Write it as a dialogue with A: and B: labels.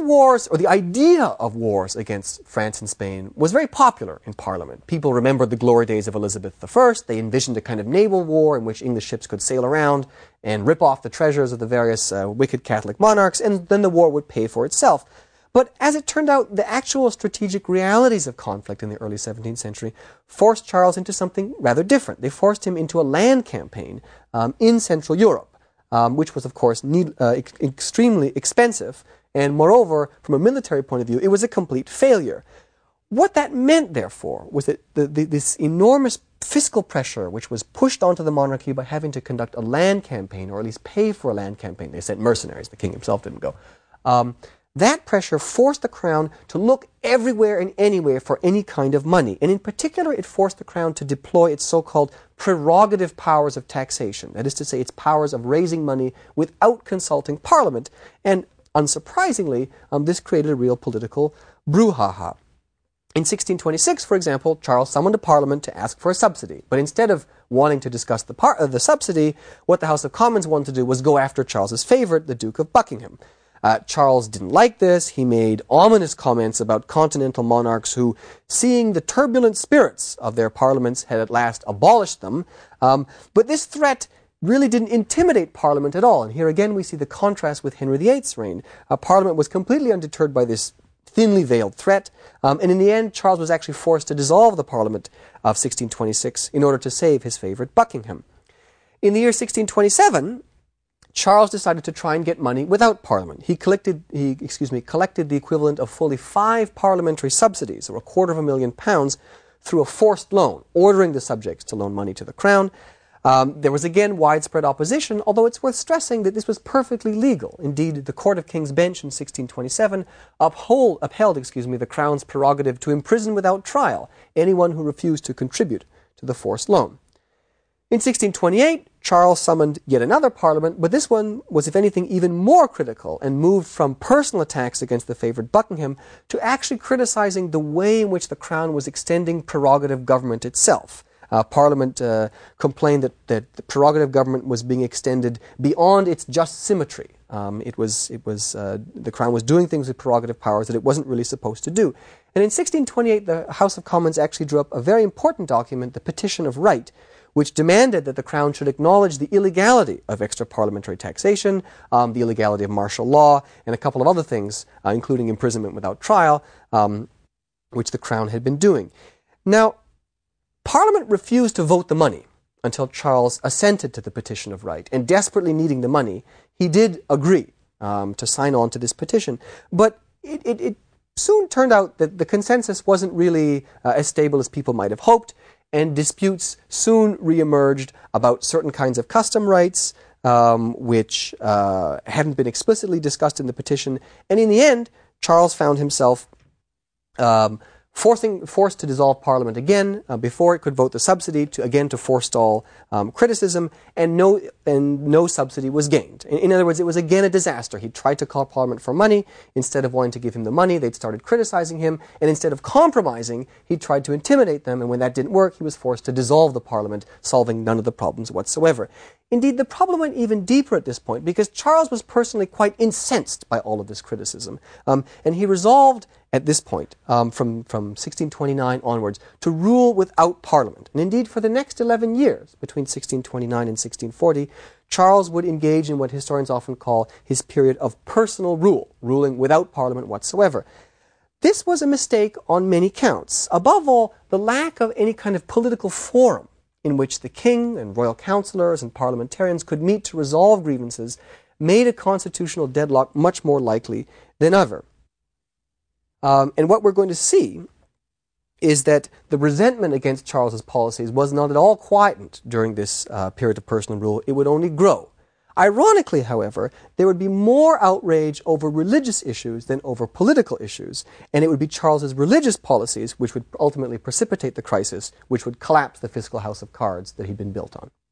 A: wars, or the idea of wars against France and Spain, was very popular in Parliament. People remembered the glory days of Elizabeth I. They envisioned a kind of naval war in which English ships could sail around and rip off the treasures of the various wicked Catholic monarchs, and then the war would pay for itself. But as it turned out, the actual strategic realities of conflict in the early 17th century forced Charles into something rather different. They forced him into a land campaign in Central Europe, which was, of course, extremely expensive. And moreover, from a military point of view, it was a complete failure. What that meant, therefore, was that this enormous fiscal pressure which was pushed onto the monarchy by having to conduct a land campaign, or at least pay for a land campaign. They sent mercenaries. The king himself didn't go. That pressure forced the crown to look everywhere and anywhere for any kind of money. And in particular, it forced the crown to deploy its so-called prerogative powers of taxation. That is to say, its powers of raising money without consulting Parliament. And unsurprisingly, this created a real political brouhaha. In 1626, for example, Charles summoned a Parliament to ask for a subsidy. But instead of wanting to discuss the subsidy, what the House of Commons wanted to do was go after Charles's favorite, the Duke of Buckingham. Charles didn't like this. He made ominous comments about continental monarchs who, seeing the turbulent spirits of their parliaments, had at last abolished them. But this threat really didn't intimidate Parliament at all. And here again we see the contrast with Henry VIII's reign. Parliament was completely undeterred by this thinly veiled threat. And in the end, Charles was actually forced to dissolve the Parliament of 1626 in order to save his favorite Buckingham. In the year 1627, Charles decided to try and get money without Parliament. He collected the equivalent of fully 5 parliamentary subsidies, or £250,000, through a forced loan, ordering the subjects to loan money to the crown. There was again widespread opposition, although it's worth stressing that this was perfectly legal. Indeed, the Court of King's Bench in 1627 upheld the crown's prerogative to imprison without trial anyone who refused to contribute to the forced loan. In 1628, Charles summoned yet another parliament, but this one was, if anything, even more critical and moved from personal attacks against the favourite Buckingham to actually criticizing the way in which the crown was extending prerogative government itself. Parliament complained that the prerogative government was being extended beyond its just symmetry. The crown was doing things with prerogative powers that it wasn't really supposed to do. And in 1628, the House of Commons actually drew up a very important document, the Petition of Right, which demanded that the crown should acknowledge the illegality of extra-parliamentary taxation, the illegality of martial law, and a couple of other things, including imprisonment without trial, which the crown had been doing. Now, Parliament refused to vote the money until Charles assented to the Petition of Right, and desperately needing the money, he did agree to sign on to this petition. But it soon turned out that the consensus wasn't really as stable as people might have hoped, and disputes soon reemerged about certain kinds of custom rights, which hadn't been explicitly discussed in the petition. And in the end, Charles found himself forced to dissolve Parliament again before it could vote the subsidy, to forestall criticism, and no subsidy was gained. In other words, it was again a disaster. He tried to call Parliament for money. Instead of wanting to give him the money, they'd started criticizing him, and instead of compromising, he tried to intimidate them, and when that didn't work, he was forced to dissolve the Parliament, solving none of the problems whatsoever. Indeed, the problem went even deeper at this point, because Charles was personally quite incensed by all of this criticism, and he resolved at this point, from 1629 onwards, to rule without Parliament. And indeed, for the next 11 years, between 1629 and 1640, Charles would engage in what historians often call his period of personal rule, ruling without Parliament whatsoever. This was a mistake on many counts. Above all, the lack of any kind of political forum in which the king and royal councillors and parliamentarians could meet to resolve grievances made a constitutional deadlock much more likely than ever. And what we're going to see is that the resentment against Charles's policies was not at all quietened during this period of personal rule. It would only grow. Ironically, however, there would be more outrage over religious issues than over political issues, and it would be Charles's religious policies which would ultimately precipitate the crisis, which would collapse the fiscal house of cards that he'd been built on.